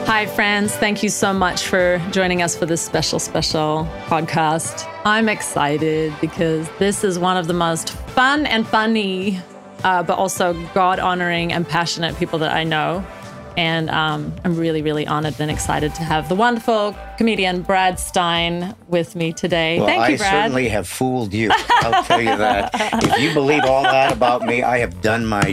Hi, friends. Thank you so much for joining us for this special podcast. I'm excited because this is one of the most fun and funny, but also God-honoring and passionate people that I know. And I'm really, really honored and excited to have the wonderful comedian Brad Stine with me today. Well, Thank you, Brad. I certainly have fooled you. I'll tell you that. If you believe all that about me, I have done my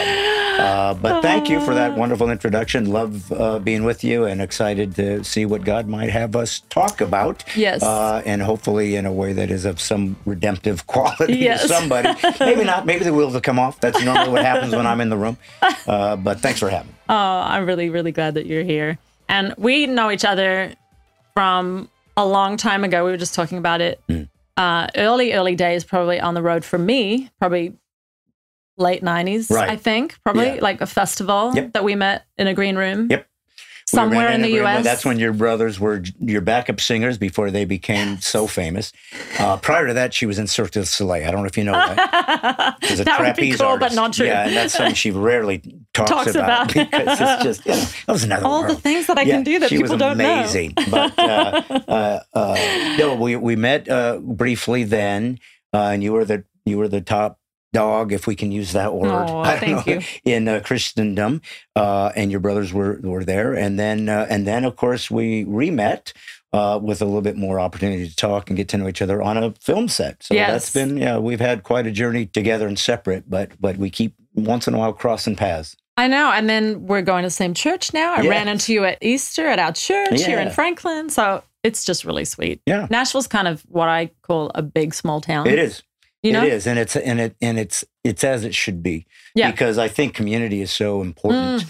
job. But thank you for that wonderful introduction. Love being with you and excited to see what God might have us talk about. Yes. And hopefully in a way that is of some redemptive quality Yes. to somebody. Maybe not. Maybe the wheels will come off. That's normally what happens when I'm in the room. But thanks for having me. Oh, I'm really, really glad that you're here. And we know each other from a long time ago. We were just talking about it. Early days, probably on the road for me, probably late 90s, Right. I think. Probably Yeah. like a festival Yep. that we met in a green room. Yep. Somewhere in the U.S. That's when your brothers were your backup singers before they became so famous. Prior to that, she was in Cirque du Soleil. I don't know if you know that. She's a That would be trapeze cool, artist. but not true. Yeah, and that's something she rarely talks about because it's just, that was another All world. the things that I can do that people don't know. She was amazing. But no, we met briefly then, and you were the top dog, if we can use that word. Oh, I don't thank know, you. in Christendom, and your brothers were there, and then of course we re-met with a little bit more opportunity to talk and get to know each other on a film set. So Yes. that's been we've had quite a journey together and separate, but we keep once in a while crossing paths. I know. And then we're going to the same church now. I Yeah. ran into you at Easter at our church here in Yeah. Franklin. So it's just really sweet. Yeah. Nashville's kind of what I call a big, small town. It is. You know? It is, and it's as it should be. Yeah. Because I think community is so important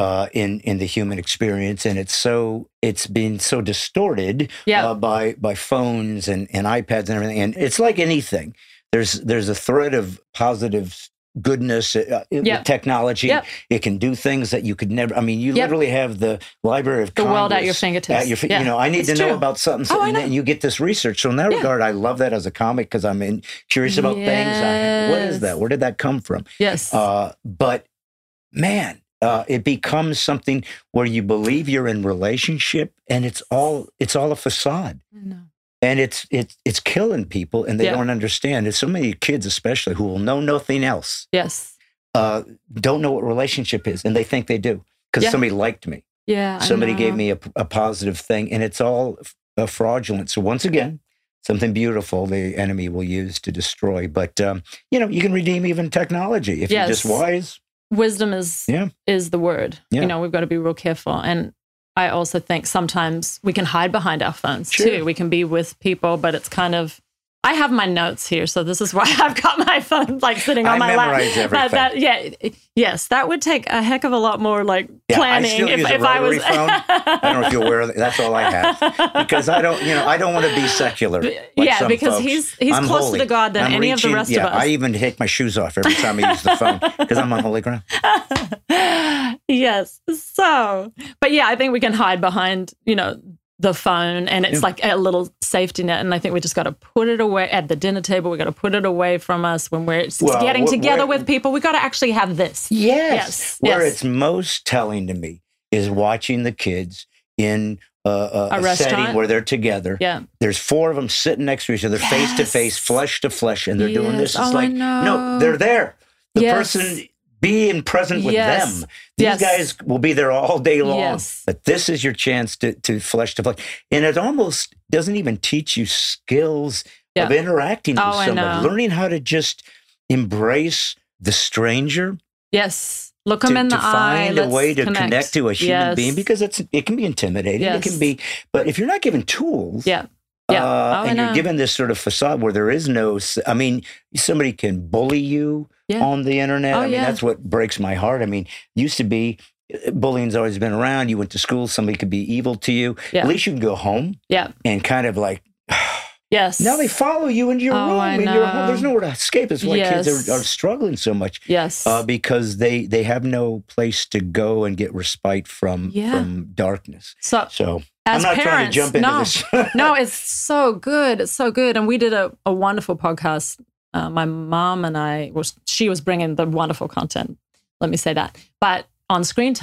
in the human experience, and it's been so distorted Yeah. by phones and iPads and everything. And it's like anything. There's a thread of positive goodness with technology. Yep. It can do things that you could never. I mean, you literally have the Library of The world at Congress your fingertips. You know, I need It's to know true. about something, Oh, I know. and you get this research. So in that regard, I love that as a comic because I'm curious about things. What is that? Where did that come from? Yes. But man, it becomes something where you believe you're in relationship, and it's all a facade. I know. And it's killing people, and they don't understand. There's so many kids, especially, who will know nothing else. Yes. Don't know what relationship is, and they think they do because somebody liked me. Yeah. Somebody gave me a positive thing, and it's all fraudulent. So once again, something beautiful the enemy will use to destroy. But you can redeem even technology if you're just wise. Wisdom is the word. Yeah. You know, we've got to be real careful. And I also think sometimes we can hide behind our phones too. We can be with people, but it's kind of, I have my notes here, so this is why I've got my phone like sitting on my lap. I memorize everything. Yes, that would take a heck of a lot more like planning. I still use a rotary phone. I don't know if you're aware of that. That's all I have because I don't want to be secular. Like some because folks. he's I'm closer holy. to God than I'm any of the rest of us. I even take my shoes off every time I use the phone because I'm on holy ground. Yes. So, but I think we can hide behind, the phone, and it's like a little safety net. And I think we just got to put it away at the dinner table. We got to put it away from us when we're getting together with people. We got to actually have this. Yes. Where it's most telling to me is watching the kids in a setting where they're together. Yeah. There's 4 of them sitting next to each other, face to face, flesh to flesh, and they're doing this. It's like, no, they're there. The person being present with them. These guys will be there all day long. Yes. But this is your chance to flesh to flesh. And it almost doesn't even teach you skills of interacting with somebody. Learning how to just embrace the stranger. Yes. Look them in the eye. To find a way to connect to a human being, because it can be intimidating. It can be, but if you're not given tools, and you're given this sort of facade where there is no, I mean, somebody can bully you on the internet. I mean, that's what breaks my heart. I mean, used to be, bullying's always been around. You went to school, somebody could be evil to you. At least you can go home and kind of like, yes. Now they follow you into your room. I In know. your home. There's nowhere to escape. It's why kids are struggling so much. Yes. Because they have no place to go and get respite from darkness. So as I'm not parents, trying to jump into this. No, it's so good. It's so good. And we did a wonderful podcast. My mom and I, she was bringing the wonderful content. Let me say that. But on screen time,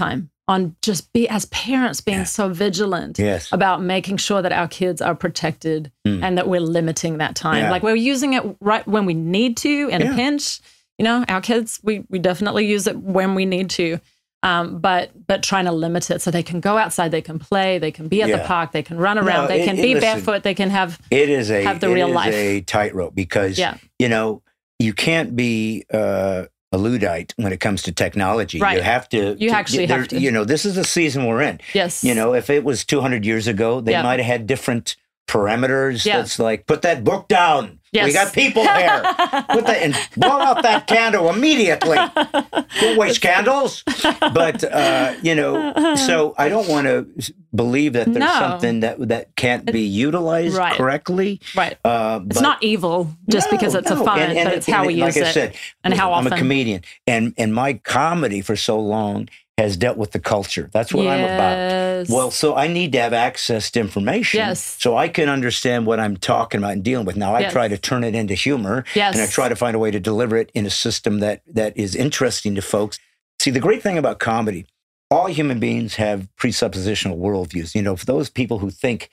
on just as parents being so vigilant about making sure that our kids are protected and that we're limiting that time. Like we're using it right when we need to in a pinch. You know, our kids, we definitely use it when we need to. But trying to limit it so they can go outside, they can play, they can be at the park, they can run around, they can be barefoot, they can have the real life. It is a tightrope because, you know, you can't be a Luddite when it comes to technology. Right. You have to. You actually have to. You know, this is the season we're in. Yes. You know, if it was 200 years ago, they might have had different parameters. That's like, put that book down. Yes. We got people here. Put that and blow out that candle immediately. Don't waste candles. But you know, so I don't want to believe that there's something that can't be utilized correctly. Right. It's not evil just because it's a fun, but it's how we use it. Like I said, and how often. I'm a comedian, and my comedy for so long has dealt with the culture. That's what I'm about. Well, so I need to have access to information so I can understand what I'm talking about and dealing with. Now, I try to turn it into humor, and I try to find a way to deliver it in a system that is interesting to folks. See, the great thing about comedy, all human beings have presuppositional worldviews. You know, for those people who think,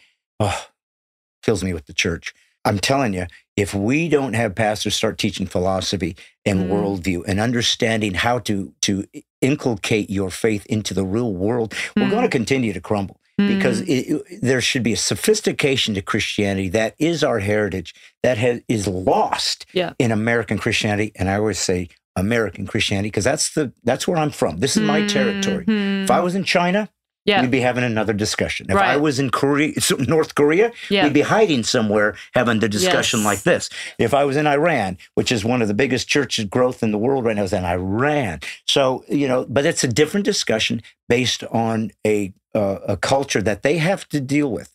kills me with the church. I'm telling you, if we don't have pastors start teaching philosophy and worldview and understanding how to inculcate your faith into the real world, we're going to continue to crumble because there should be a sophistication to Christianity that is our heritage that is lost in American Christianity. And I always say American Christianity because that's where I'm from. This is my territory. If I was in China, we'd be having another discussion. If I was in North Korea, we'd be hiding somewhere having the discussion like this. If I was in Iran, which is one of the biggest church growth in the world right now, is in Iran. So, you know, but it's a different discussion based on a culture that they have to deal with,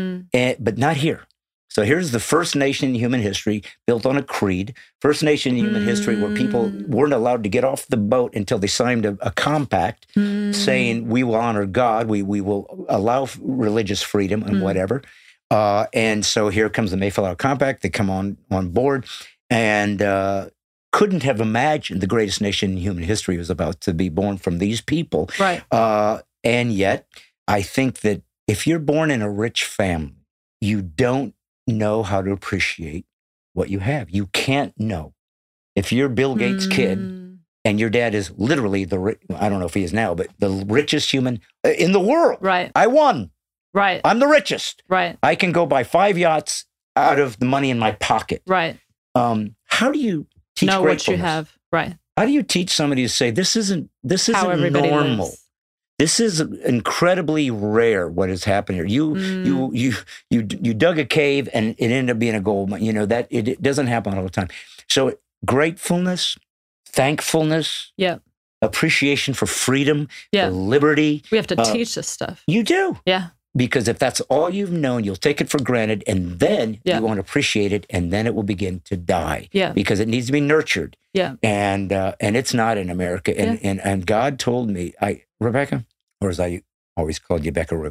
but not here. So here's the first nation in human history built on a creed, first nation in human history where people weren't allowed to get off the boat until they signed a compact saying we will honor God, we will allow religious freedom and whatever. And so here comes the Mayflower Compact. They come on board and couldn't have imagined the greatest nation in human history was about to be born from these people. Right. And yet, I think that if you're born in a rich family, you don't know how to appreciate what you have. You can't know. If you're Bill Gates' kid and your dad is literally I don't know if he is now, but the richest human in the world. Right. I won. Right. I'm the richest. Right. I can go buy 5 yachts out of the money in my pocket. Right. How do you teach know gratefulness? What you have? Right. How do you teach somebody to say this isn't normal? Lives. This is incredibly rare. What has happened here? You dug a cave and it ended up being a gold mine. You know that it doesn't happen all the time. So gratefulness, thankfulness, appreciation for freedom, for liberty. We have to teach this stuff. You do, yeah. Because if that's all you've known, you'll take it for granted, and then you won't appreciate it, and then it will begin to die. Yeah. Because it needs to be nurtured. Yeah. And it's not in America. And God told me, Rebecca, or as I always called you, Beckaroo.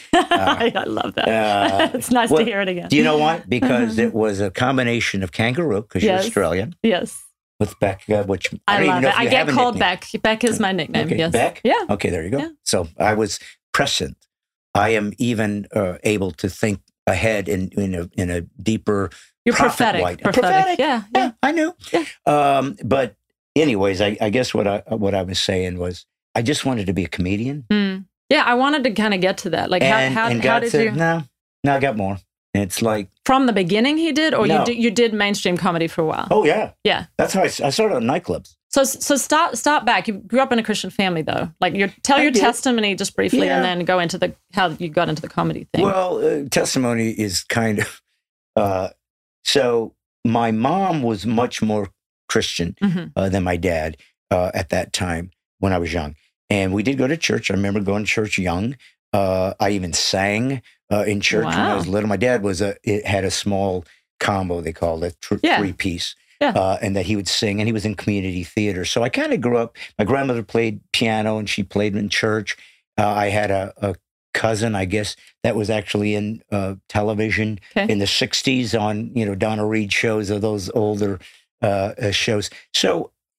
I love that. It's nice to hear it again. Do you know why? Because it was a combination of kangaroo, because you're Australian. Yes. With Beck, which I don't love even know it. I get called Beck. Beck is my nickname. Okay. Yes. Beck? Yeah. Okay, there you go. Yeah. So I was prescient. I am even able to think ahead in a deeper. You're prophetic. Prophetic. Yeah. I knew. Yeah. But anyways, I guess what I was saying was I just wanted to be a comedian. Yeah, I wanted to kind of get to that. Like how did said, you? No, I got more. And it's like from the beginning he did, or you did mainstream comedy for a while. Oh yeah, yeah. That's how I started on nightclubs. So start back. You grew up in a Christian family, though. Like, tell your testimony just briefly, and then go into how you got into the comedy thing. Well, testimony is kind of. So my mom was much more Christian than my dad at that time when I was young, and we did go to church. I remember going to church young. I even sang in church when I was little. My dad had a small combo, they called it, 3-piece. Yeah. And that he would sing, and he was in community theater. So I kind of grew up. My grandmother played piano, and she played in church. I had a cousin, I guess, that was actually in television in the 60s on, Donna Reed shows or those older shows. So,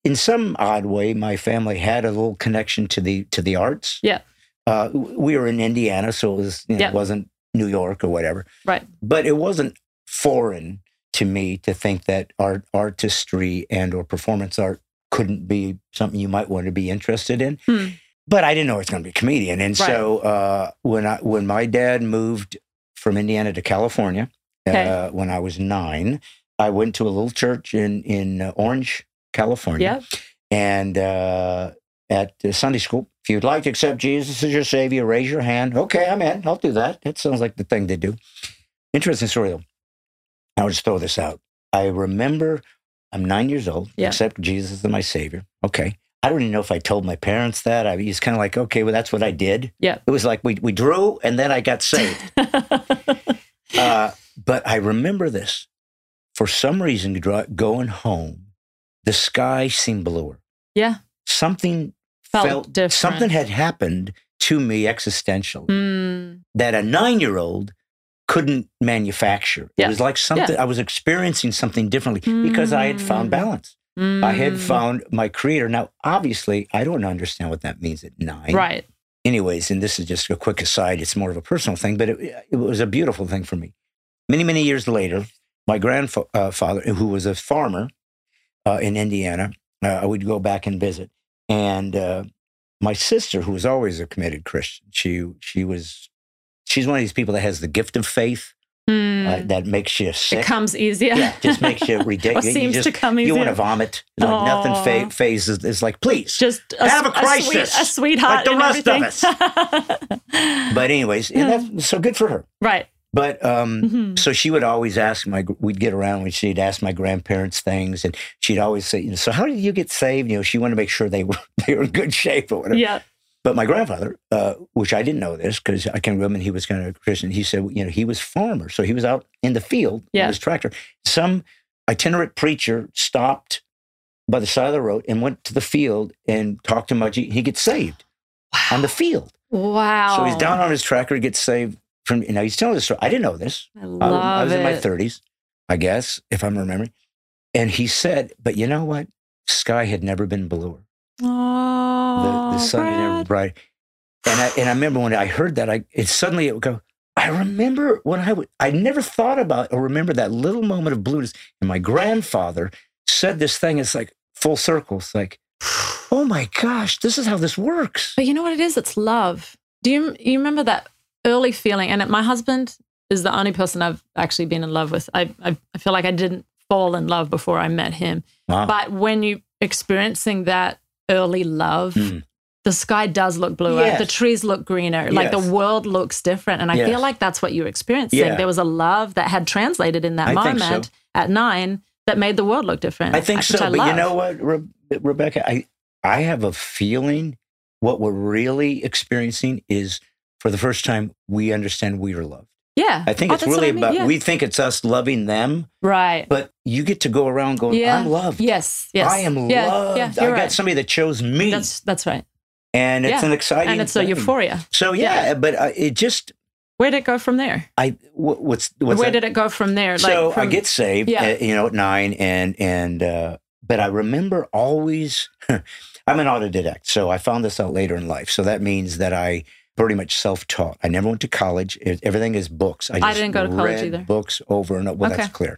in some odd way, my family had a little connection to the arts. Yeah. We were in Indiana, so it was, it wasn't New York or whatever. Right. But it wasn't foreign to me to think that artistry and or performance art couldn't be something you might want to be interested in. But I didn't know I was going to be a comedian. And so when my dad moved from Indiana to California, when I was 9, I went to a little church in Orange, California. And at Sunday school, if you'd like to accept Jesus as your Savior, raise your hand. Okay, I'm in. I'll do that. That sounds like the thing to do. Interesting story, though. I'll just throw this out. I remember I'm 9 years old, accept Jesus as my Savior. Okay. I don't even know if I told my parents that. I was kind of like, okay, well, that's what I did. Yeah. It was like we drew, and then I got saved. But I remember this. For some reason, going home, the sky seemed bluer. Yeah. Something felt different. Something had happened to me existentially that a 9-year-old couldn't manufacture. It was like something, I was experiencing something differently because I had found balance. I had found my creator. Now, obviously, I don't understand what that means at 9. Right. Anyways, and this is just a quick aside. It's more of a personal thing, but it was a beautiful thing for me. Many, many years later, my grandfather, who was a farmer in Indiana, I would go back and visit. And my sister, who was always a committed Christian, she's one of these people that has the gift of faith. That makes you sick. It comes easier. Yeah, just makes you ridiculous. Or seems to come easier. You want to vomit. Like nothing phases. It's like, please, just have a crisis. A sweetheart, like the rest of us. But anyways, and that's so good for her. Right. But so she would always ask we'd get around when she'd ask my grandparents things, and she'd always say, so how did you get saved? She wanted to make sure they were in good shape or whatever. Yeah. But my grandfather, which I didn't know this because I can't remember, he was kind of a Christian. He said, he was farmer. So he was out in the field with his tractor. Some itinerant preacher stopped by the side of the road and went to the field and talked to him about he gets saved on the field. Wow. So he's down on his tractor, he gets saved from, he's telling this story. I didn't know this. I was in my 30s, I guess, if I'm remembering. And he said, but you know what? Sky had never been bluer. The sun had never bright. And I remember when I heard that, it would go, I remember when I never thought about or remember that little moment of blueness. And my grandfather said this thing, it's like full circle. It's like, oh my gosh, this is how this works. But you know what it is? It's love. Do you remember that early feeling? And my husband is the only person I've actually been in love with. I feel like I didn't fall in love before I met him. Wow. But when you experiencing that early love, the sky does look bluer. Yes. The trees look greener. Like the world looks different. And I feel like that's what you're experiencing. Yeah. There was a love that had translated in that moment at 9 that made the world look different. I think so. But you know what, Rebecca? I have a feeling what we're really experiencing is for the first time, we understand we are loved. Yeah. I think it's really about, we think it's us loving them. Right. But you get to go around going, I'm loved. Yes. I am loved. Yeah, I got somebody that chose me. That's right. And it's an exciting and it's thing. A euphoria. So but it just. Where did it go from there? Where did it go from there? So I get saved, at 9, and but I remember always. I'm an autodidact, so I found this out later in life. So that means that I pretty much self-taught. I never went to college. Everything is books. I didn't go to college either. Books over and over. Well, that's clear.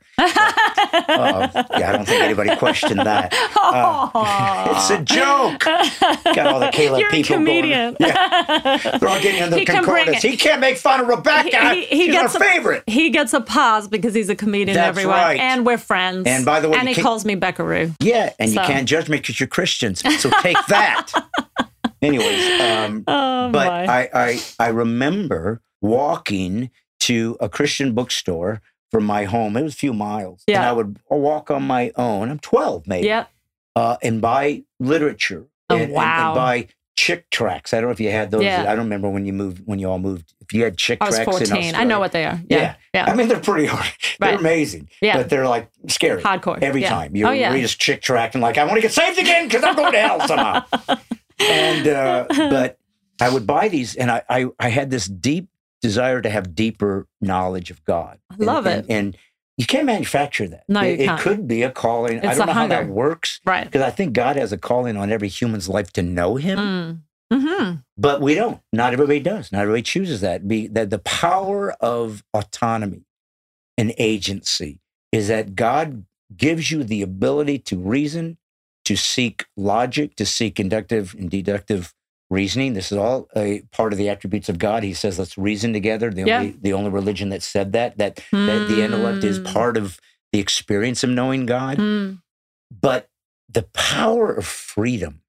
I don't think anybody questioned that. It's a joke. Got all the Caleb people comedian. Going. Yeah. They're all getting in the concordance. He can't make fun of Rebecca. She's our favorite. He gets a pause because he's a comedian, that's everyone. Right. And we're friends. And by the way, he calls me Beckaroo. Yeah, and you can't judge me because you're Christians. So take that. Anyways, but I remember walking to a Christian bookstore from my home. It was a few miles. Yeah. And I would walk on my own. I'm 12 maybe. Yeah. And buy literature. And buy Chick tracts. I don't know if you had those. Yeah. I don't remember when you all moved. If you had Chick tracts. I was 14. I know what they are. Yeah. I mean, they're pretty hard. They're amazing. Yeah. But they're like scary. Hardcore. Every time. You read a Chick tract and like, I want to get saved again because I'm going to hell somehow. And but I would buy these, and I had this deep desire to have deeper knowledge of God. I love it. And you can't manufacture that. No, you can't. It could be a calling. I don't know how that works. Right. Because I think God has a calling on every human's life to know him. Mm-hmm. But we don't. Not everybody does. Not everybody chooses that. That the power of autonomy and agency is that God gives you the ability to reason, to seek logic, to seek inductive and deductive reasoning. This is all a part of the attributes of God. He says, let's reason together. The only religion that said that the intellect is part of the experience of knowing God. But the power of freedom,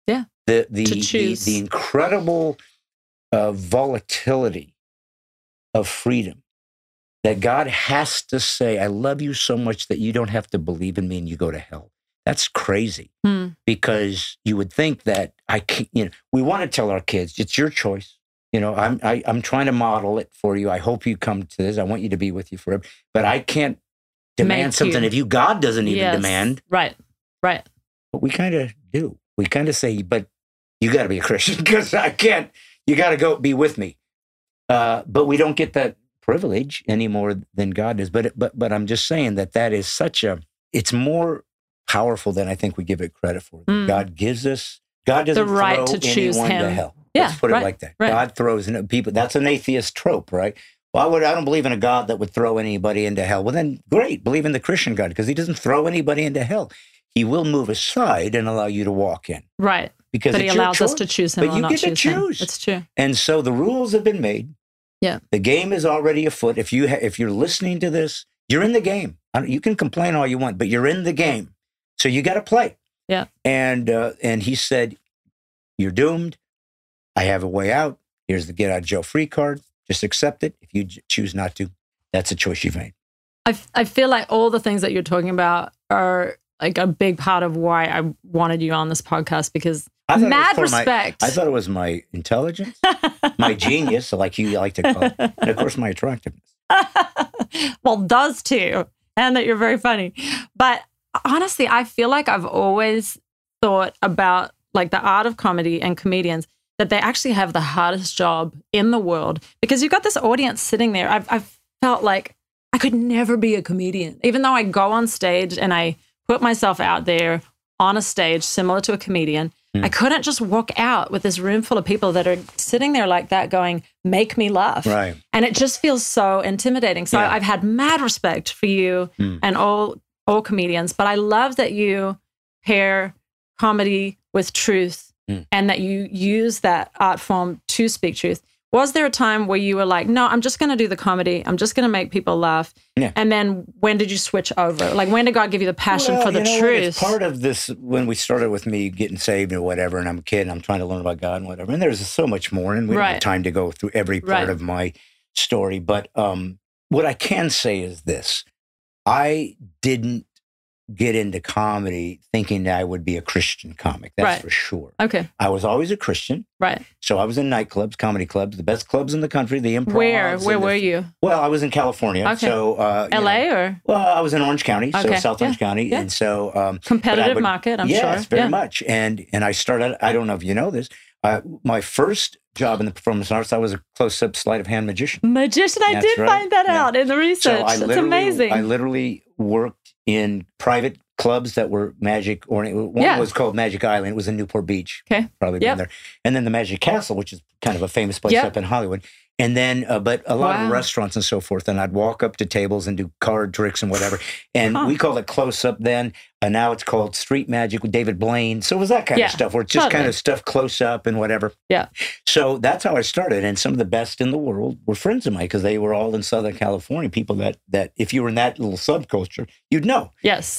the incredible volatility of freedom, that God has to say, I love you so much that you don't have to believe in me and you go to hell. That's crazy because you would think that we want to tell our kids, it's your choice. I'm trying to model it for you. I hope you come to this. I want you to be with you forever, but I can't demand something if God doesn't even demand. Right. But we kind of do. We kind of say, but you got to be a Christian because I can't, you got to go be with me. But we don't get that privilege any more than God does. But I'm just saying that is it's more powerful than I think we give it credit for. God doesn't the right to choose him to hell. Let's put it like that. Right. God throws people. That's an atheist trope, right? Well, I don't believe in a God that would throw anybody into hell. Well, then great, believe in the Christian God because he doesn't throw anybody into hell. He will move aside and allow you to walk in. Right. Because he allows us to choose him. But you get to choose. It's true. And so the rules have been made. Yeah. The game is already afoot. If you're listening to this, you're in the game. You can complain all you want, but you're in the game. So you got to play. Yeah. And he said, you're doomed. I have a way out. Here's the get out of jail free card. Just accept it. If you choose not to, that's a choice you've made. I feel like all the things that you're talking about are like a big part of why I wanted you on this podcast because mad respect. I thought it was my intelligence, my genius, like you like to call it, and of course my attractiveness. Well, does too. And that you're very funny. But honestly, I feel like I've always thought about like the art of comedy and comedians that they actually have the hardest job in the world because you've got this audience sitting there. I've felt like I could never be a comedian, even though I go on stage and I put myself out there on a stage similar to a comedian. I couldn't just walk out with this room full of people that are sitting there like that going, make me laugh. Right. And it just feels so intimidating. So I've had mad respect for you and all comedians, but I love that you pair comedy with truth and that you use that art form to speak truth. Was there a time where you were like, no, I'm just going to do the comedy. I'm just going to make people laugh. Yeah. And then when did you switch over? Like, when did God give you the passion for the truth? It's part of this, when we started with me getting saved or whatever, and I'm a kid and I'm trying to learn about God and whatever. And there's so much more, and we don't have time to go through every part of my story. But what I can say is this. I didn't get into comedy thinking that I would be a Christian comic. That's for sure. Okay. I was always a Christian. Right. So I was in nightclubs, comedy clubs, the best clubs in the country, the Improv. Where were you? Well, I was in California. Okay. So, LA or? Well, I was in Orange County, so South Orange County. Yeah. And so... competitive market, I'm sure. Yes, very much. And I started, I don't know if you know this, my first job in the performance arts, I was a close-up sleight of hand magician. I did find that out in the research. So that's amazing. I literally worked in private clubs that were magic, or one was called Magic Island. It was in Newport Beach. Okay. Probably been there. And then the Magic Castle, which is kind of a famous place up in Hollywood. And then, but a lot of restaurants and so forth. And I'd walk up to tables and do card tricks and whatever. And we called it close up then. And now it's called street magic with David Blaine. So it was that kind of stuff where it's just kind of stuff close up and whatever. Yeah. So that's how I started. And some of the best in the world were friends of mine because they were all in Southern California. People that if you were in that little subculture, you'd know. Yes.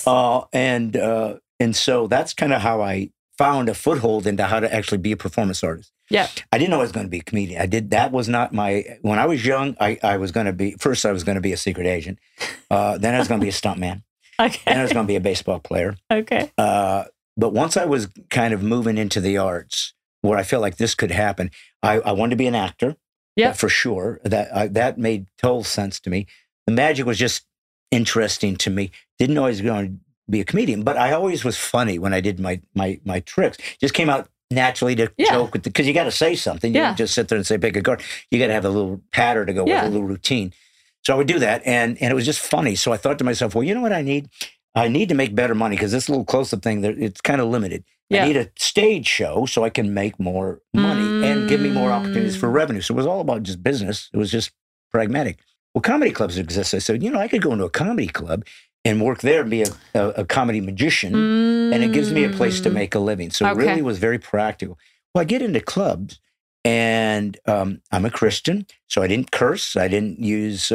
And so that's kind of how I found a foothold into how to actually be a performance artist. Yeah. I didn't know I was going to be a comedian. That was not when I was young, I was going to be, first I was going to be a secret agent. Then I was going to be a stuntman. Okay. Then I was going to be a baseball player. Okay. But once I was kind of moving into the arts, where I felt like this could happen, I wanted to be an actor. Yeah. For sure. That made total sense to me. The magic was just interesting to me. Didn't know I was going to be a comedian, but I always was funny when I did my tricks. Just came out naturally to joke with because you got to say something. You don't just sit there and say pick a card. You got to have a little patter to go with a little routine. So I would do that, and it was just funny. So I thought to myself, well, you know what I need? I need to make better money because this little close-up thing, it's kind of limited. Yeah. I need a stage show so I can make more money and give me more opportunities for revenue. So it was all about just business. It was just pragmatic. Well, comedy clubs exist. I said, I could go into a comedy club and work there and be a comedy magician, and it gives me a place to make a living. So it really was very practical. Well, I get into clubs, and I'm a Christian, so I didn't curse. I didn't use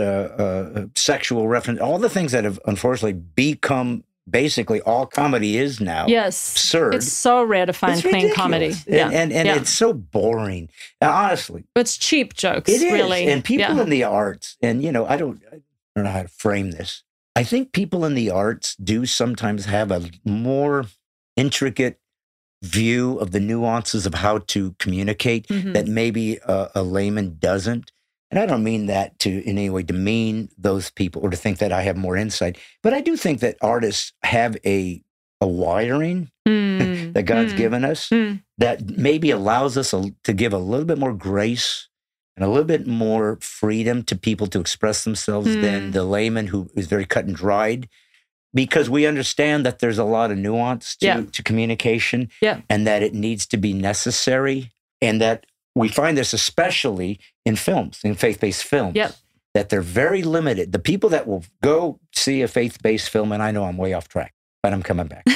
sexual reference. All the things that have unfortunately become basically all comedy is now. Yes. Absurd. It's so rare to find clean comedy. Yeah. And it's so boring. Honestly. It's cheap jokes, it is. Really. And people in the arts, and I don't know how to frame this. I think people in the arts do sometimes have a more intricate view of the nuances of how to communicate that maybe a layman doesn't. And I don't mean that to in any way demean those people or to think that I have more insight. But I do think that artists have a wiring that God's given us that maybe allows us to give a little bit more grace and a little bit more freedom to people to express themselves than the layman who is very cut and dried. Because we understand that there's a lot of nuance to communication and that it needs to be necessary, and that we find this especially in films, in faith-based films, that they're very limited. The people that will go see a faith-based film, and I know I'm way off track, but I'm coming back.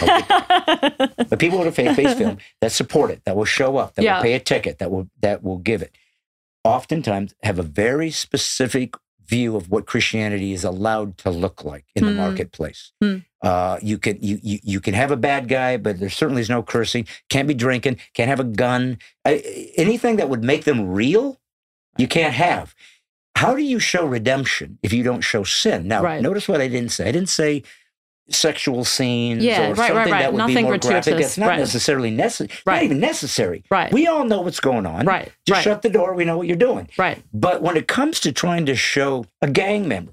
The people with a faith-based film that support it, that will show up, that will pay a ticket, that will give it, oftentimes have a very specific view of what Christianity is allowed to look like in the marketplace. You can have a bad guy, but there certainly is no cursing. Can't be drinking. Can't have a gun. Anything that would make them real, you can't have. How do you show redemption if you don't show sin? Now, notice what I didn't say. I didn't say sexual scenes or something that would Nothing be more gratuitous. graphic. It's not necessarily necessary. Not even necessary. We all know what's going on. Just shut the door. We know what you're doing. But when it comes to trying to show a gang member,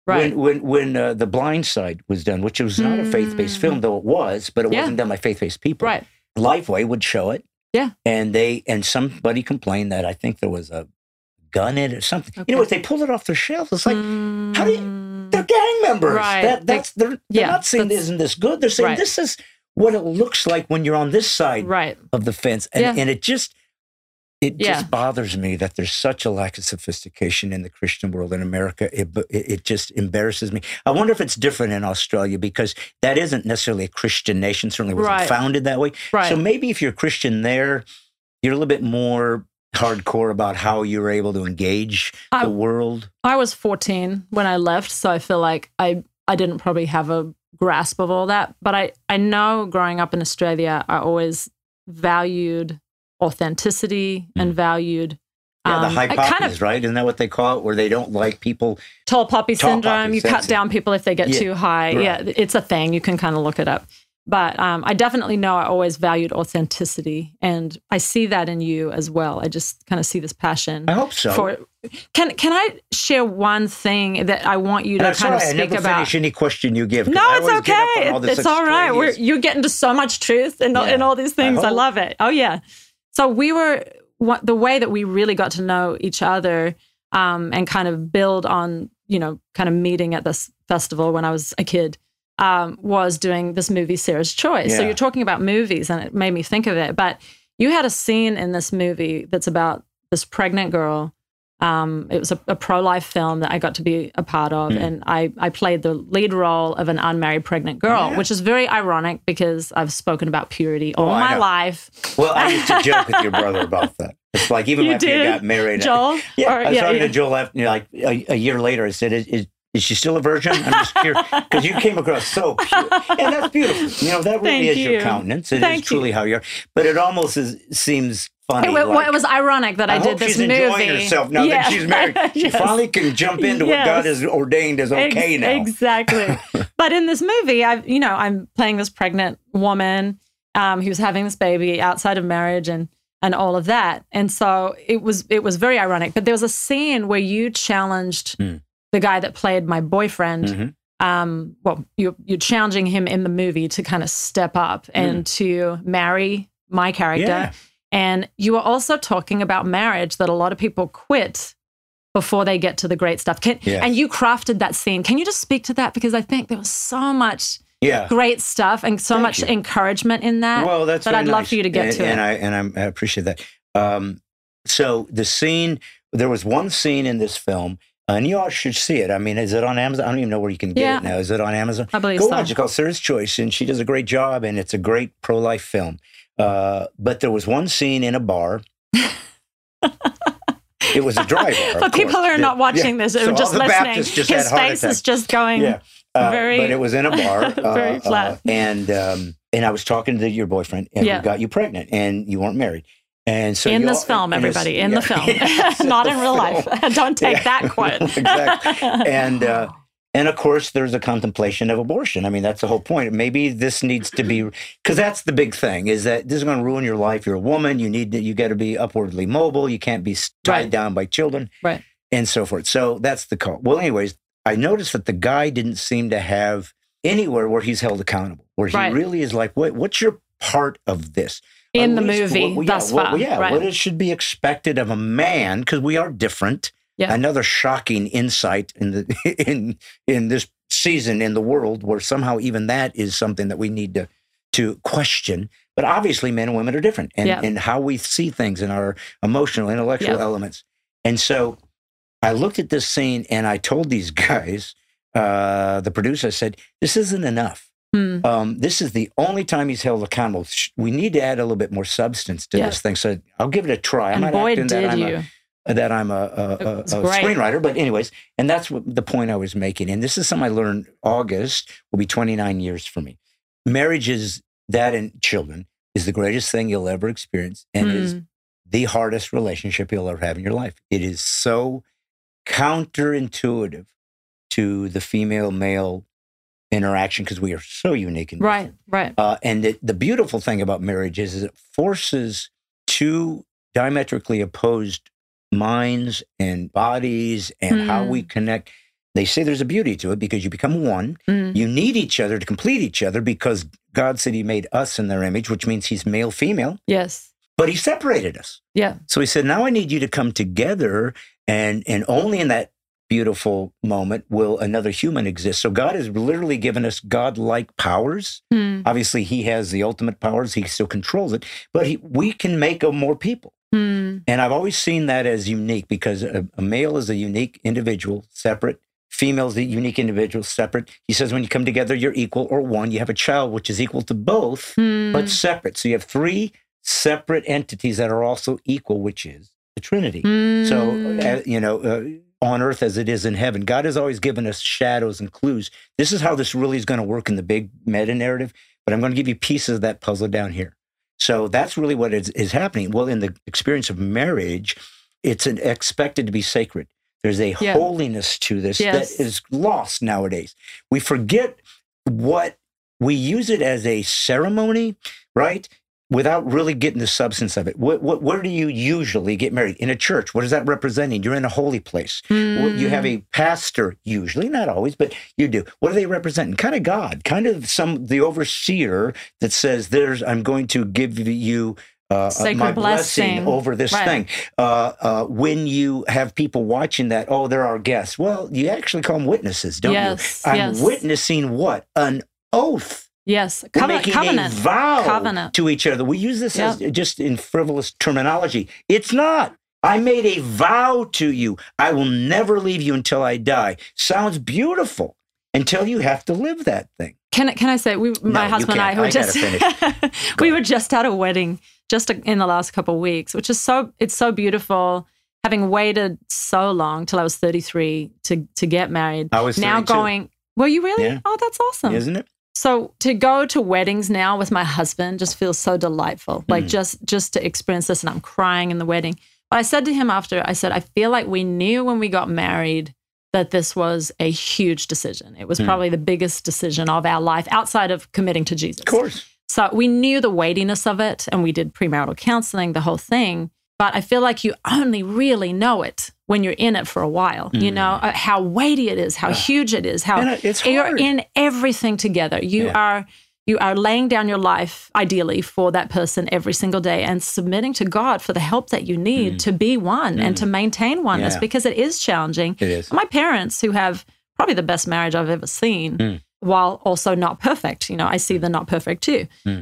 when The Blind Side was done, which was not a faith-based film, though it was, but it wasn't done by faith-based people. Lifeway would show it. And somebody complained that I think there was a gun in it or something. You know what? They pulled it off their shelves. It's like, how do you... They're gang members. They're not saying, isn't this good? They're saying, this is what it looks like when you're on this side of the fence. And it just bothers me that there's such a lack of sophistication in the Christian world in America. It just embarrasses me. I wonder if it's different in Australia, because that isn't necessarily a Christian nation. Certainly wasn't founded that way. So maybe if you're a Christian there, you're a little bit more hardcore about how you were able to engage the world. I was 14 when I left, so I feel like I didn't probably have a grasp of all that. But I know growing up in Australia, I always valued authenticity and valued the high poppies, right? Isn't that what they call it? Where they don't like people. Tall poppy syndrome. You cut down people if they get too high. Yeah, it's a thing. You can kind of look it up. But I definitely know I always valued authenticity, and I see that in you as well. I just kind of see this passion. I hope so. Can I share one thing that I want you to kind of speak about? I never finish any question you give. No, it's okay. It's all right. You're getting to so much truth and all these things. I love it. Oh, yeah. So the way that we really got to know each other and kind of build on, kind of meeting at this festival when I was a kid, was doing this movie, Sarah's Choice. So you're talking about movies, and it made me think of it. But you had a scene in this movie that's about this pregnant girl. It was a pro-life film that I got to be a part of, and I played the lead role of an unmarried pregnant girl, which is very ironic because I've spoken about purity all my life. Well, I used to joke with your brother about that. It's like even after you got married. Joel? I was talking to Joel after, a year later. I said, is she still a virgin? I'm just curious, because you came across so pure. And that's beautiful. That really is your countenance. It is truly how you are. But it almost seems funny. It was ironic that I did this movie. She's enjoying herself now that she's married. She finally can jump into what God has ordained as okay now. Exactly. But in this movie, I'm playing this pregnant woman who was having this baby outside of marriage and all of that. And so it was very ironic. But there was a scene where you challenged the guy that played my boyfriend. You're challenging him in the movie to kind of step up and to marry my character. And you were also talking about marriage, that a lot of people quit before they get to the great stuff. And you crafted that scene. Can you just speak to that? Because I think there was so much great stuff and so much encouragement in that. Well, that's that I'd love for you to get to it. And I appreciate that. So the scene, there was one scene in this film, and you all should see it. I mean, is it on Amazon? I don't even know where you can get it now. Is it on Amazon? I believe Go so. watch it. It's called Sarah's Choice, and she does a great job, and it's a great pro-life film. But there was one scene in a bar. It was a dry bar. But people are not watching this, so just listening. His face is just going very but it was in a bar. Very flat. And I was talking to your boyfriend, and we got you pregnant, and you weren't married. And so in this film, everybody, in the film, not in real life. Don't take that quote. Exactly. And of course, there's a contemplation of abortion. I mean, that's the whole point. Maybe this needs to be, because that's the big thing, is that this is going to ruin your life. You're a woman. You got to be upwardly mobile. You can't be tied down by children, and so forth. So that's the call. Well, anyways, I noticed that the guy didn't seem to have anywhere where he's held accountable, where he really is like, what's your part of this? In the movie thus far. What should be expected of a man, because we are different. Yeah. Another shocking insight in the in this season in the world, where somehow even that is something that we need to question. But obviously, men and women are different, and how we see things and our emotional, intellectual elements. And so, I looked at this scene and I told these guys, the producer, I said, "This isn't enough. This is the only time he's held accountable. We need to add a little bit more substance to this thing." So I'll give it a try. And boy, did you. That I'm a screenwriter, but anyways, and that's what the point I was making. And this is something I learned. August will be 29 years for me. Marriage is that, and children is the greatest thing you'll ever experience, and is the hardest relationship you'll ever have in your life. It is so counterintuitive to the female-male interaction, because we are so unique and different. Right. And the beautiful thing about marriage is it forces two diametrically opposed minds and bodies and how we connect. They say there's a beauty to it because you become one. You need each other to complete each other, because God said he made us in their image, which means he's male, female. Yes. But he separated us. Yeah. So he said, now I need you to come together, and only in that beautiful moment will another human exist. So God has literally given us God-like powers. Obviously, he has the ultimate powers. He still controls it, but we can make more people. And I've always seen that as unique, because a male is a unique individual, separate. Female is a unique individual, separate. He says when you come together, you're equal or one. You have a child which is equal to both, but separate. So you have three separate entities that are also equal, which is the Trinity. So, on earth as it is in heaven, God has always given us shadows and clues. This is how this really is going to work in the big meta narrative, but I'm going to give you pieces of that puzzle down here. So that's really what is happening. Well, in the experience of marriage, it's expected to be sacred. There's a holiness to this that is lost nowadays. We forget we use it as a ceremony, right? Without really getting the substance of it. Where do you usually get married? In a church. What is that representing? You're in a holy place. You have a pastor, usually, not always, but you do. What are they representing? Kind of God, kind of the overseer that says, I'm going to give you my blessing over this thing. When you have people watching that, they're our guests. Well, you actually call them witnesses, don't you? I'm witnessing what? An oath. Yes, we're making a vow to each other. We use this as just in frivolous terminology. It's not. I made a vow to you. I will never leave you until I die. Sounds beautiful until you have to live that thing. Can I say, my husband and I were just at a wedding just in the last couple of weeks, which is it's so beautiful. Having waited so long till I was 33 to get married. I was 32. Now going, were you really? Yeah. Oh, that's awesome. Isn't it? So to go to weddings now with my husband just feels so delightful. Like just to experience this, and I'm crying in the wedding. But I said to him after, I feel like we knew when we got married that this was a huge decision. It was probably the biggest decision of our life outside of committing to Jesus. Of course. So we knew the weightiness of it, and we did premarital counseling, the whole thing. But I feel like you only really know it when you're in it for a while. You know, how weighty it is, how huge it is, how it's you're hard. in everything together. You are you are laying down your life, ideally, for that person every single day and submitting to God for the help that you need to be one and to maintain oneness, because it is challenging. It is. My parents, who have probably the best marriage I've ever seen, while also not perfect, I see the not perfect too.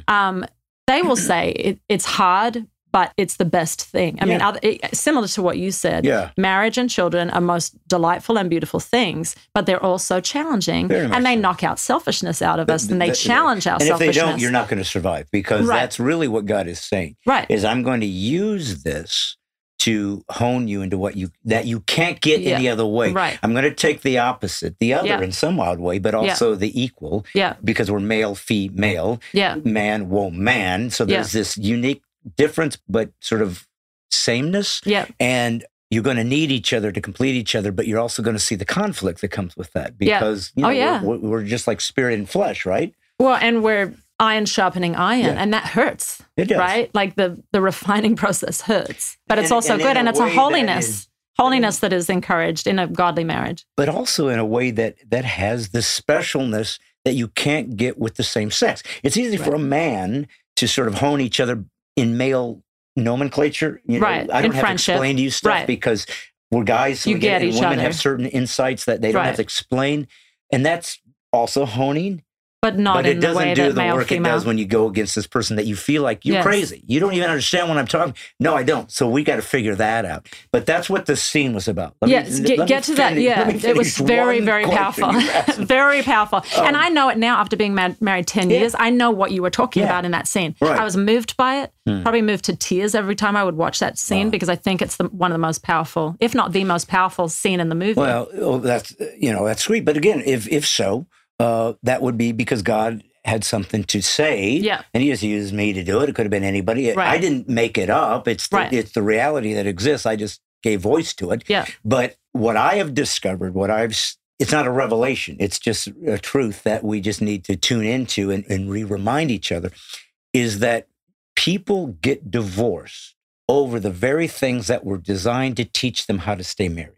They will say it's hard, but it's the best thing. I mean, similar to what you said, marriage and children are most delightful and beautiful things, but they're also challenging, and they knock out selfishness out of us, and they challenge our selfishness. And if they don't, you're not going to survive, because that's really what God is saying. Right. Is I'm going to use this to hone you into that you can't get any other way. Right. I'm going to take the opposite, the other in some odd way, but also the equal, because we're male, female, man, woman. So there's this unique difference, but sort of sameness. And you're going to need each other to complete each other, but you're also going to see the conflict that comes with that, because we're just like spirit and flesh, right? Well, and we're iron sharpening iron, and that hurts. It does. Right? Like the refining process hurts, but it's also good, and it's a holiness that is encouraged in a godly marriage. But also in a way that has the specialness that you can't get with the same sex. It's easy for a man to sort of hone each other in male nomenclature. I don't have to explain to you stuff because we're guys. So you get each women other. have certain insights that they don't have to explain. And that's also honing. But not in the way that male, female. But it doesn't do the work it does when you go against this person that you feel like you're crazy. You don't even understand what I'm talking. No, I don't. So we got to figure that out. But that's what the scene was about. Get to that. Yeah, it was very, very powerful. Very powerful. And I know it now after being married 10 years. I know what you were talking about in that scene. Right. I was moved by it, probably moved to tears every time I would watch that scene, because I think it's one of the most powerful, if not the most powerful scene in the movie. Well, that's sweet. But again, if so, that would be because God had something to say, and he just used me to do it. It could have been anybody. Right. I didn't make it up. It's the reality that exists. I just gave voice to it. Yeah. But what I have discovered, it's not a revelation. It's just a truth that we just need to tune into and remind each other, is that people get divorced over the very things that were designed to teach them how to stay married.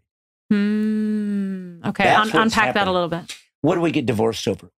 Okay, unpack that a little bit. What do we get divorced over?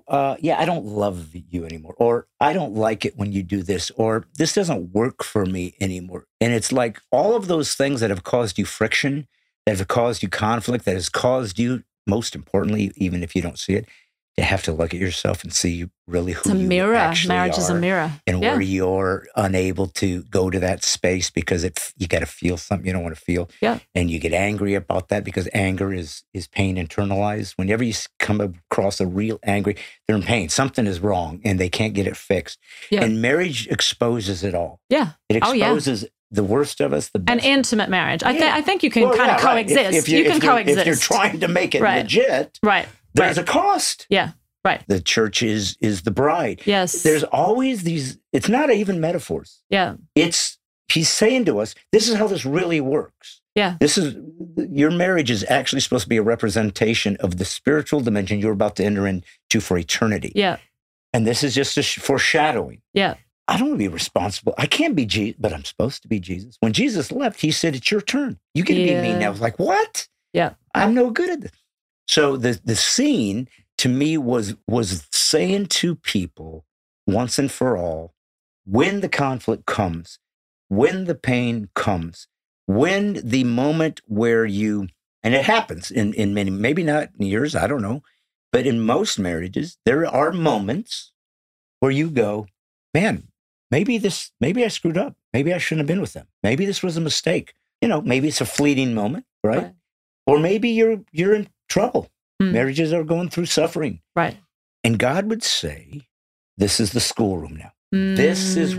I don't love you anymore. Or I don't like it when you do this. Or this doesn't work for me anymore. And it's like all of those things that have caused you friction, that have caused you conflict, that has caused you, most importantly, even if you don't see it, to have to look at yourself and see really who you mirror. actually Marriage are, is a mirror. And where you're unable to go to that space because you got to feel something you don't want to feel. Yeah. And you get angry about that because anger is pain internalized. Whenever you come across a real angry, they're in pain. Something is wrong and they can't get it fixed. Yeah. And marriage exposes it all. Yeah. It exposes the worst of us, the best. An intimate marriage. I think you can kind of coexist. You can coexist. If you're trying to make it legit. Right. There's a cost. Yeah, right. The church is the bride. Yes. There's always these, it's not even metaphors. Yeah. He's saying to us, this is how this really works. Yeah. Your marriage is actually supposed to be a representation of the spiritual dimension you're about to enter into for eternity. Yeah. And this is just a foreshadowing. Yeah. I don't want to be responsible. I can't be Jesus, but I'm supposed to be Jesus. When Jesus left, he said, it's your turn. You get to be me now. I was like, what? Yeah. I'm no good at this. So the scene to me was saying to people once and for all, when the conflict comes, when the pain comes, when the moment where and it happens in many, maybe not in yours, I don't know, but in most marriages, there are moments where you go, man, maybe I screwed up. Maybe I shouldn't have been with them. Maybe this was a mistake. Maybe it's a fleeting moment, right? Or maybe you're in trouble. Marriages are going through suffering. Right. And God would say, this is the schoolroom now. This is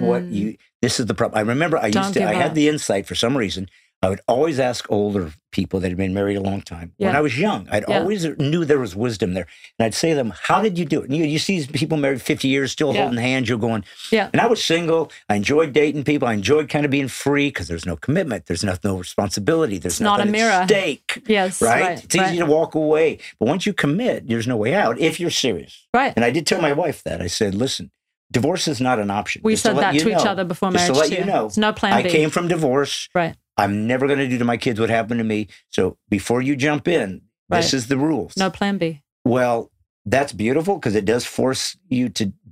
the problem. I remember I had the insight for some reason. I would always ask older people that had been married a long time. Yeah. When I was young, I'd always knew there was wisdom there. And I'd say to them, how did you do it? And you see these people married 50 years, still holding hands, you're going, And I was single. I enjoyed dating people. I enjoyed kind of being free because there's no commitment. There's no responsibility. There's nothing at stake. Yes. Right? It's easy to walk away. But once you commit, there's no way out if you're serious. Right. And I did tell my wife that. I said, listen, divorce is not an option. We said that to each other before marriage. Just to let you know. It's no plan B. I came from divorce. Right. I'm never going to do to my kids what happened to me. So before you jump in, this is the rules. No plan B. Well, that's beautiful because it does force you to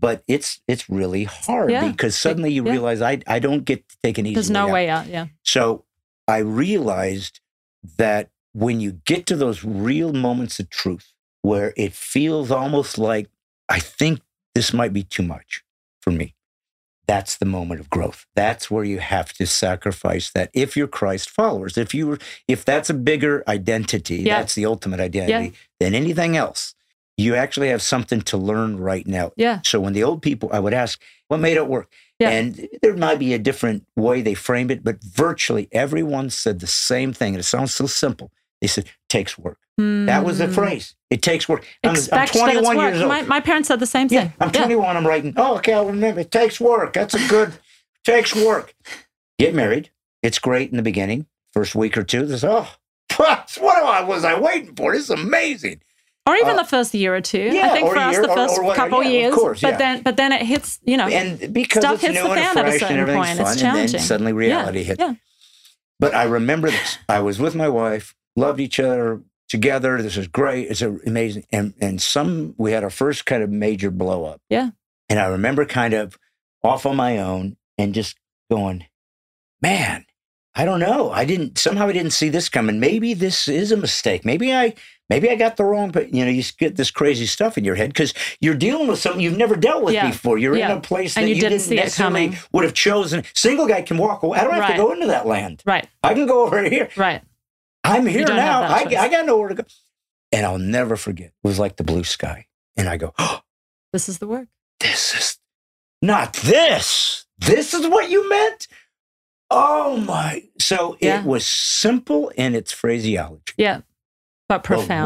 but it's really hard because suddenly you realize I don't get to take an easy There's no way out. Yeah. So I realized that when you get to those real moments of truth where it feels almost like, I think this might be too much for me, that's the moment of growth. That's where you have to sacrifice that. If you're Christ followers, if that's a bigger identity, that's the ultimate identity than anything else, you actually have something to learn right now. Yeah. So when the old people, I would ask, what made it work? Yeah. And there might be a different way they framed it, but virtually everyone said the same thing. And it sounds so simple. They said, takes work. That was the phrase. It takes work. I'm 21 years old. My parents said the same thing. I'm 21. I'm writing, okay, I'll remember. It takes work. That's a good, takes work. Get married. It's great in the beginning. First week or two, this, what was I waiting for? This is amazing. Or even the first year or two. I think for us, the first couple years. Of course, but then it hits, and because stuff hits the fan at a certain point. It's challenging. And then suddenly reality hits. Yeah. But I remember this. I was with my wife, loved each other together. This is great. It's amazing. And we had our first kind of major blow up. Yeah. And I remember kind of off on my own and just going, man, I don't know. Somehow I didn't see this coming. Maybe this is a mistake. Maybe I got the wrong, but you get this crazy stuff in your head because you're dealing with something you've never dealt with before. You're in a place that you didn't necessarily would have chosen. Single guy can walk away. I don't have to go into that land. Right. I can go over here. Right. I'm here now. I got nowhere to go. And I'll never forget. It was like the blue sky. And I go, this is the work. This is not this. This is what you meant? Oh my. So it was simple in its phraseology. Yeah. But profound. But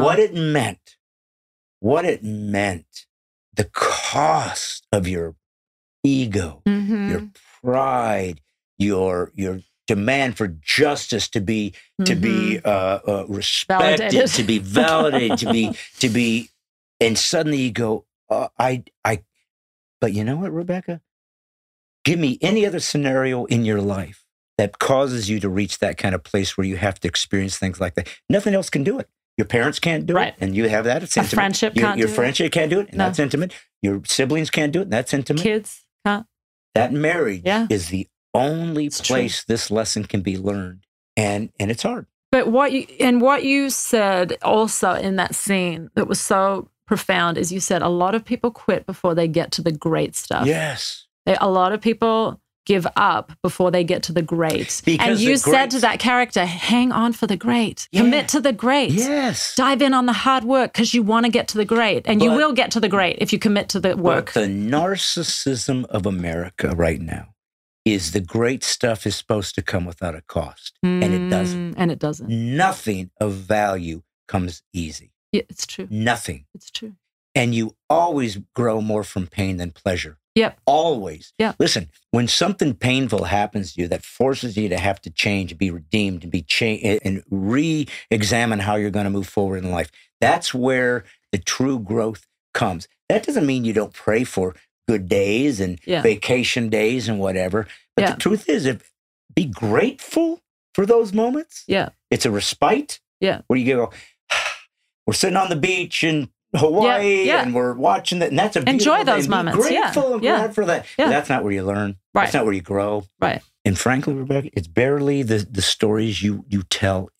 what it meant, the cost of your ego, your pride, your demand for justice to be respected, validated. To be validated, to be, and suddenly you go, but you know what, Rebecca? Give me any other scenario in your life that causes you to reach that kind of place where you have to experience things like that. Nothing else can do it. Your parents can't do it, and you have that. It's intimate. Friendship can't do it. Your friendship can't do it, and that's intimate. Your siblings can't do it, and that's intimate. Kids can't. That marriage is the only place this lesson can be learned, and it's hard. But what you said also in that scene that was so profound is you said a lot of people quit before they get to the great stuff. Yes. A lot of people give up before they get to the great. And you said to that character, hang on for the great. Yeah. Commit to the great. Yes. Dive in on the hard work because you want to get to the great. And you will get to the great if you commit to the work. But the narcissism of America right now is the great stuff is supposed to come without a cost. And it doesn't. And it doesn't. Nothing of value comes easy. Yeah, it's true. Nothing. It's true. And you always grow more from pain than pleasure. Yep. Always. Yeah. Listen, when something painful happens to you that forces you to have to change, be redeemed, and and re-examine how you're going to move forward in life, that's where the true growth comes. That doesn't mean you don't pray for good days and vacation days and whatever. But the truth is, be grateful for those moments. Yeah. It's a respite. Yeah. Where you go, we're sitting on the beach and Hawaii and we're watching that, and that's a beautiful enjoy those thing. moments. Be grateful and glad for that. Yeah. But that's not where you learn. Right. That's not where you grow. Right. And frankly, Rebecca, it's barely the stories you tell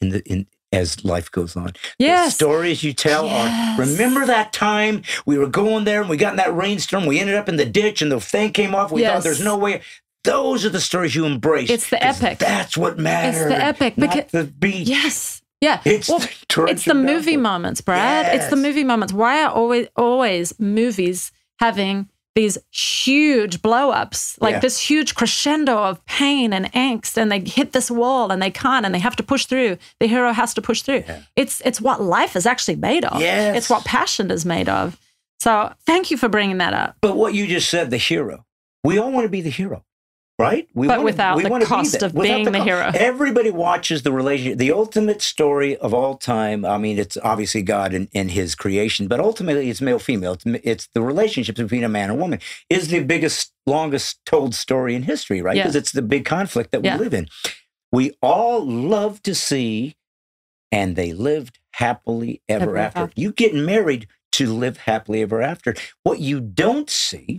as life goes on. Yes. The stories you tell are, remember that time we were going there and we got in that rainstorm, we ended up in the ditch and the thing came off, we thought there's no way. Those are the stories you embrace. It's the epic. That's what matters. It's the epic. Not the beach. Yes. Yeah. It's the movie moments, Brad. Yes. It's the movie moments. Why are always movies having these huge blow-ups, like this huge crescendo of pain and angst, and they hit this wall and they can't, and they have to push through. The hero has to push through. Yeah. It's what life is actually made of. Yes. It's what passion is made of. So thank you for bringing that up. But what you just said, the hero. We all want to be the hero. Right? But without the cost of being the hero. Everybody watches the relationship, the ultimate story of all time. I mean, it's obviously God and his creation, but ultimately it's male-female. It's the relationships between a man and woman is the biggest, longest told story in history, right? Because it's the big conflict that we live in. We all love to see, and they lived happily ever after. You get married to live happily ever after. What you don't see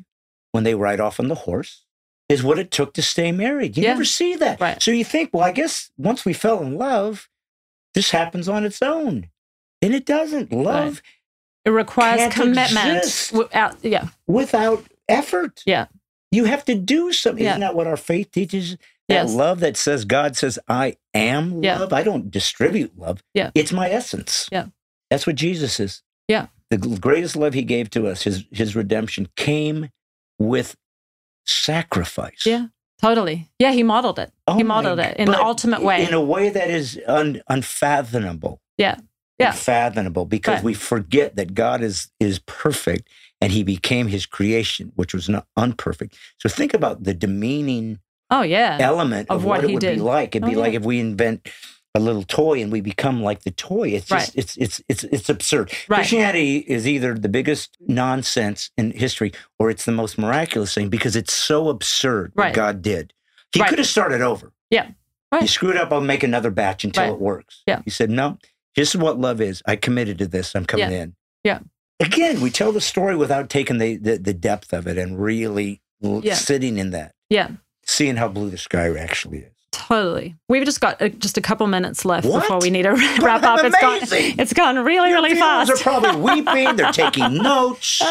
when they ride off on the horse is what it took to stay married. You never see that. Right. So you think, well, I guess once we fell in love, this happens on its own. And it doesn't. Love it requires commitment without effort. Yeah. You have to do something. Isn't that what our faith teaches? That love that says, God says, I am love. I don't distribute love. Yeah. It's my essence. Yeah. That's what Jesus is. Yeah. The greatest love he gave to us, his redemption, came with sacrifice. Yeah, totally. Yeah, he modeled it. He modeled it in the ultimate way. In a way that is unfathomable. Yeah. Unfathomable, because we forget that God is perfect and he became his creation, which was not unperfect. So think about the demeaning element of what it would be like. It'd be like if we invent a little toy and we become like the toy. It's just it's absurd. Right. Christianity is either the biggest nonsense in history or it's the most miraculous thing because it's so absurd what God did. He could have started over. Yeah. Right. You screwed up, I'll make another batch until it works. Yeah. He said, no, this is what love is. I committed to this. I'm coming in. Yeah. Again, we tell the story without taking the depth of it and really sitting in that. Yeah. Seeing how blue the sky actually is. Totally. We've just got just a couple minutes left before we need to wrap up. It's gone really, really fast. They're probably weeping. They're taking notes.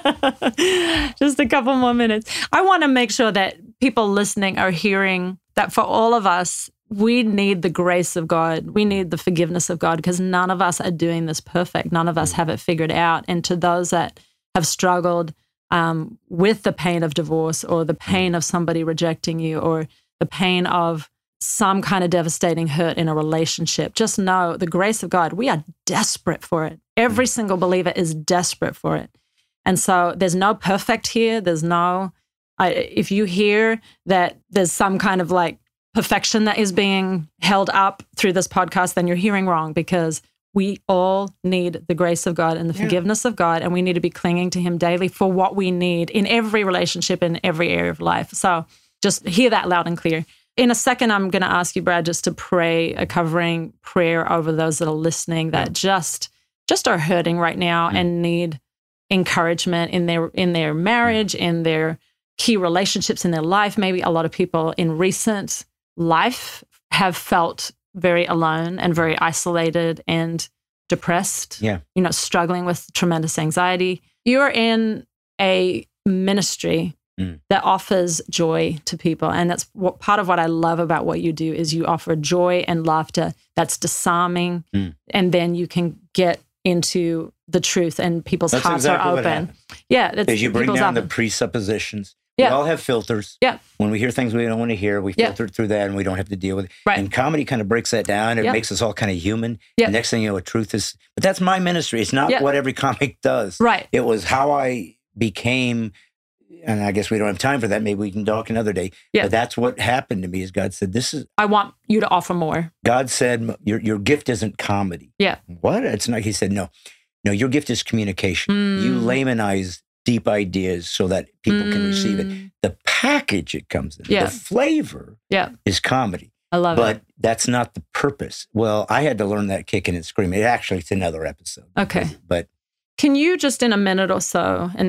Just a couple more minutes. I want to make sure that people listening are hearing that for all of us, we need the grace of God. We need the forgiveness of God because none of us are doing this perfect. None of us have it figured out. And to those that have struggled with the pain of divorce or the pain of somebody rejecting you or the pain of some kind of devastating hurt in a relationship, just know the grace of God, we are desperate for it. Every single believer is desperate for it. And so there's no perfect here. There's no, if you hear that there's some kind of like perfection that is being held up through this podcast, then you're hearing wrong because we all need the grace of God and the forgiveness of God, and we need to be clinging to him daily for what we need in every relationship, in every area of life. So just hear that loud and clear. In a second, I'm going to ask you, Brad, just to pray a covering prayer over those that are listening that just are hurting right now and need encouragement in their marriage, in their key relationships in their life. Maybe a lot of people in recent life have felt very alone and very isolated and depressed, struggling with tremendous anxiety. You're in a ministry that offers joy to people. And that's what part of what I love about what you do is you offer joy and laughter that's disarming. And then you can get into the truth and people's hearts are open. As you bring down the presuppositions. We all have filters. When we hear things we don't want to hear, we filter through that and we don't have to deal with it. Right. And comedy kind of breaks that down. It makes us all kind of human. The next thing you know, truth is, but that's my ministry. It's not what every comic does. Right. It was how I became, and I guess we don't have time for that. Maybe we can talk another day. But that's what happened to me is God said, I want you to offer more. God said, your gift isn't comedy. What? It's not. He said, no, your gift is communication. You laymanize deep ideas so that people can receive it. The package it comes in, the flavor is comedy. I love it. But that's not the purpose. Well, I had to learn that kicking and screaming. Actually, it's another episode. Okay. But can you just in a minute or so, and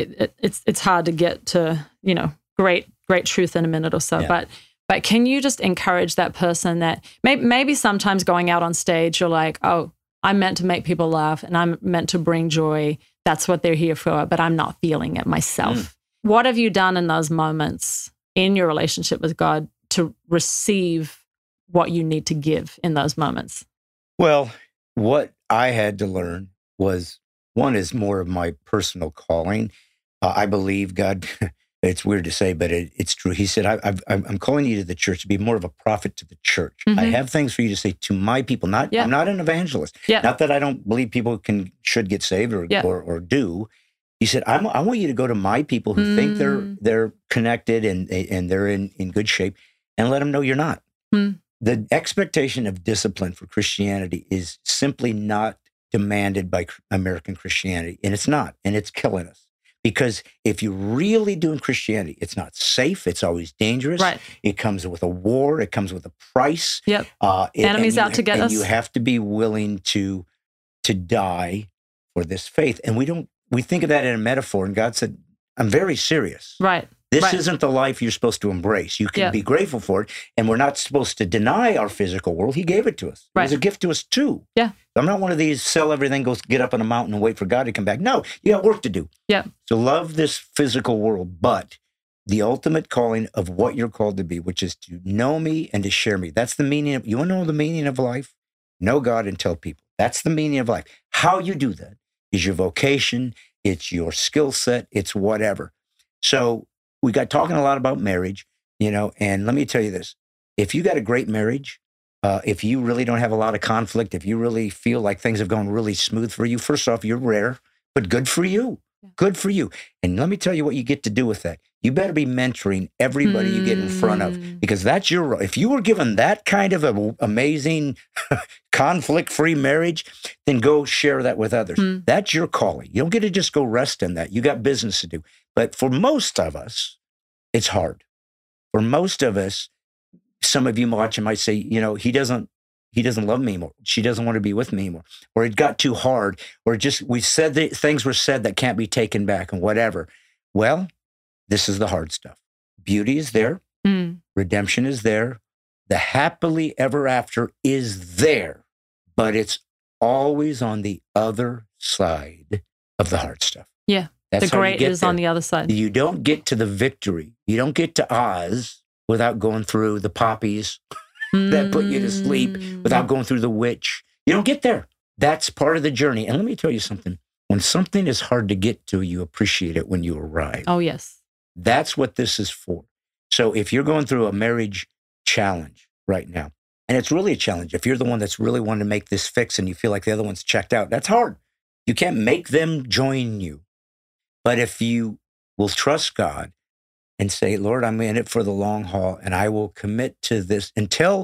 it's hard to get to, great truth in a minute or so, but can you just encourage that person that maybe sometimes going out on stage, you're like, oh, I'm meant to make people laugh and I'm meant to bring joy. That's what they're here for, but I'm not feeling it myself. What have you done in those moments in your relationship with God to receive what you need to give in those moments? Well, what I had to learn was, one is more of my personal calling. I believe God, it's weird to say, but it's true. He said, I'm calling you to the church to be more of a prophet to the church. I have things for you to say to my people. I'm not an evangelist. Not that I don't believe people should get saved or do. He said, I want you to go to my people who think they're connected and they're in good shape and let them know you're not. The expectation of discipline for Christianity is simply not demanded by American Christianity. And it's not. And it's killing us. Because if you're really doing Christianity, it's not safe. It's always dangerous. Right. It comes with a war. It comes with a price. Enemies out to get us. And you have to be willing to die for this faith. And we think of that in a metaphor. And God said, I'm very serious. Right. This isn't the life you're supposed to embrace. You can be grateful for it, and we're not supposed to deny our physical world. He gave it to us. It was a gift to us too. Yeah. I'm not one of these sell everything, go get up on a mountain and wait for God to come back. No, you got work to do. Yeah. So love this physical world, but the ultimate calling of what you're called to be, which is to know me and to share me. That's the meaning of, you want to know the meaning of life? Know God and tell people. That's the meaning of life. How you do that is your vocation, it's your skill set, it's whatever. So we got talking a lot about marriage, and let me tell you this. If you got a great marriage, if you really don't have a lot of conflict, if you really feel like things have gone really smooth for you, first off, you're rare, but good for you. Yeah. Good for you. And let me tell you what you get to do with that. You better be mentoring everybody you get in front of, because that's your role. If you were given that kind of an amazing conflict-free marriage, then go share that with others. That's your calling. You don't get to just go rest in that. You got business to do. But for most of us, it's hard. For most of us, some of you watching might say, he doesn't love me anymore. She doesn't want to be with me anymore. Or it got too hard. Or things were said that can't be taken back and whatever. Well, this is the hard stuff. Beauty is there. Redemption is there. The happily ever after is there. But it's always on the other side of the hard stuff. Yeah. That's the great is on the other side. You don't get to the victory. You don't get to Oz without going through the poppies that put you to sleep, without going through the witch. You don't get there. That's part of the journey. And let me tell you something. When something is hard to get to, you appreciate it when you arrive. Oh, yes. That's what this is for. So if you're going through a marriage challenge right now, and it's really a challenge, if you're the one that's really wanting to make this fix and you feel like the other one's checked out, that's hard. You can't make them join you. But if you will trust God and say, Lord, I'm in it for the long haul, and I will commit to this until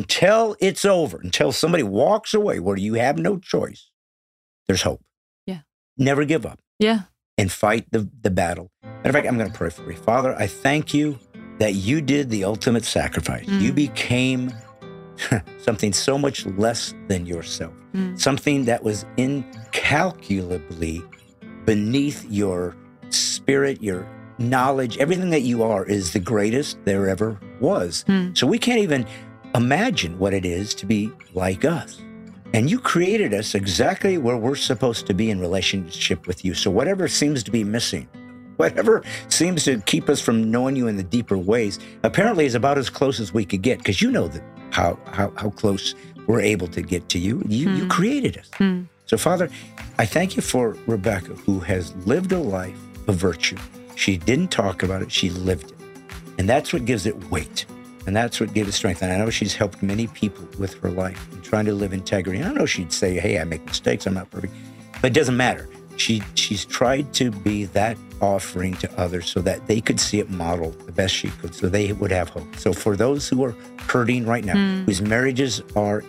it's over, until somebody walks away where you have no choice, there's hope. Yeah. Never give up. Yeah. And fight the battle. Matter of fact, I'm going to pray for you. Father, I thank you that you did the ultimate sacrifice. You became something so much less than yourself, something that was incalculably beneath your spirit, your knowledge. Everything that you are is the greatest there ever was. So we can't even imagine what it is to be like us. And you created us exactly where we're supposed to be in relationship with you. So whatever seems to be missing, whatever seems to keep us from knowing you in the deeper ways, apparently is about as close as we could get, because you know that how close we're able to get to you. You created us. So Father, I thank you for Rebecca, who has lived a life of virtue. She didn't talk about it, she lived it. And that's what gives it weight. And that's what gives it strength. And I know she's helped many people with her life in trying to live integrity. And I know she'd say, hey, I make mistakes, I'm not perfect. But it doesn't matter. She's tried to be that offering to others so that they could see it modeled the best she could, so they would have hope. So for those who are hurting right now, whose marriages are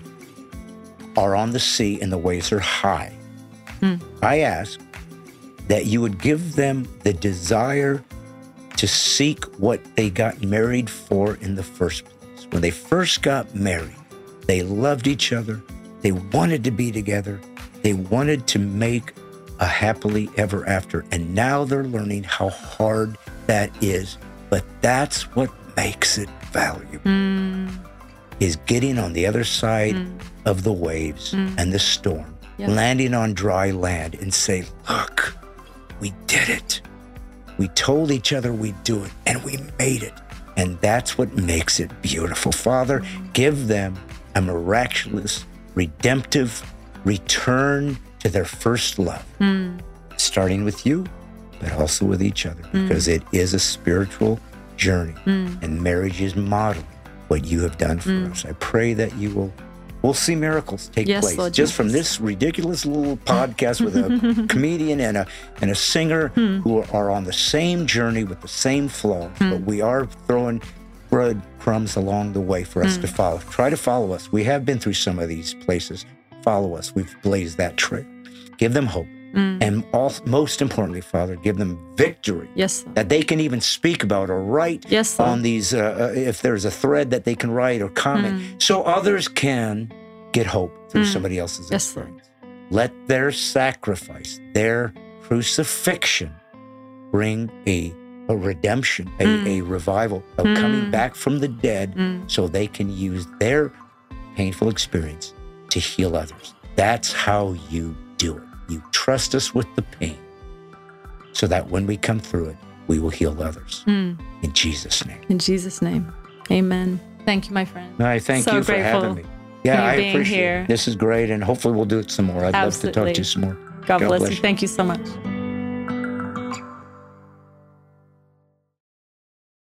on the sea and the waves are high, I ask that you would give them the desire to seek what they got married for in the first place. When they first got married, they loved each other. They wanted to be together. They wanted to make a happily ever after. And now they're learning how hard that is. But that's what makes it valuable, is getting on the other side of the waves and the storm, landing on dry land and say, look, we did it. We told each other we'd do it, and we made it. And that's what makes it beautiful. Father, give them a miraculous, redemptive return to their first love, starting with you, but also with each other, because it is a spiritual journey, and marriage is modeling what you have done for us. I pray that we'll see miracles take place, Lord, just from this ridiculous little podcast with a comedian and a singer who are on the same journey with the same flaws, but we are throwing breadcrumbs along the way for us to follow. Try to follow us. We have been through some of these places. Follow us. We've blazed that trail. Give them hope. And most importantly, Father, give them victory that they can even speak about or write on these, if there's a thread that they can write or comment, so others can get hope through somebody else's experience. Let their sacrifice, their crucifixion, bring a redemption, a revival of coming back from the dead so they can use their painful experience to heal others. That's how you do it. You trust us with the pain so that when we come through it, we will heal others. In Jesus' name. In Jesus' name. Amen. Thank you, my friend. I thank you for having me. Yeah, I appreciate it. This is great, and hopefully we'll do it some more. I'd love to talk to you some more. God bless you. Thank you so much.